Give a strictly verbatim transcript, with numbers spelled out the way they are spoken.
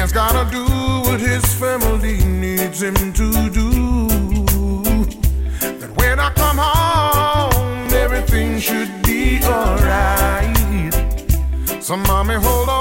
man's gotta do what his family needs him to do. That when I come home, everything should be alright. So mommy, hold on.